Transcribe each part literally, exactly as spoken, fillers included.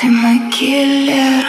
Ты мой киллер.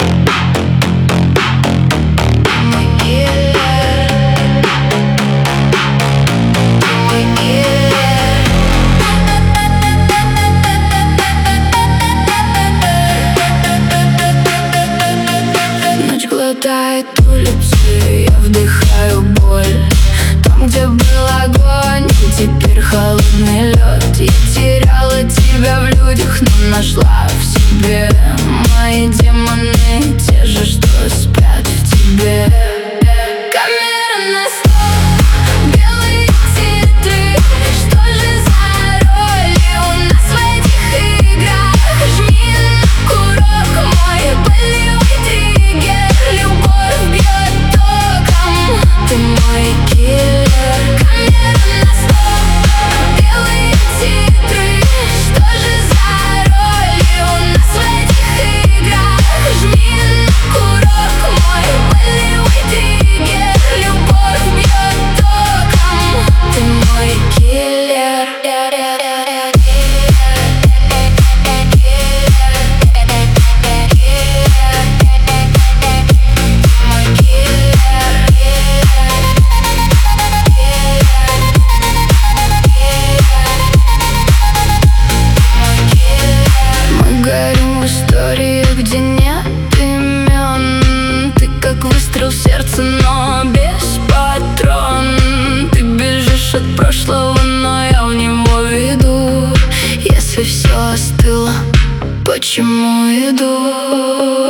Глотает улицы, я вдыхаю боль. Там, где был огонь, теперь холодный лед. Я теряла тебя в людях, но нашла в себе. Мои демоны, те же, что спят в тебе. Камера на стол, белые титры. Что же за роли у нас в этих играх? Жми на курок мой болевой триггер. Любовь бьет током, ты мой киллер. Камера на стол, белые титры. Что же за роли у нас в этих играх? Жми на курок мой болевой триггер. Любовь бьет током, ты мой киллер. Горим в историях, где нет имен. Ты как выстрел в сердце, но без патрон. Ты бежишь от прошлого, но я в него веду. Если все остыло, почему иду?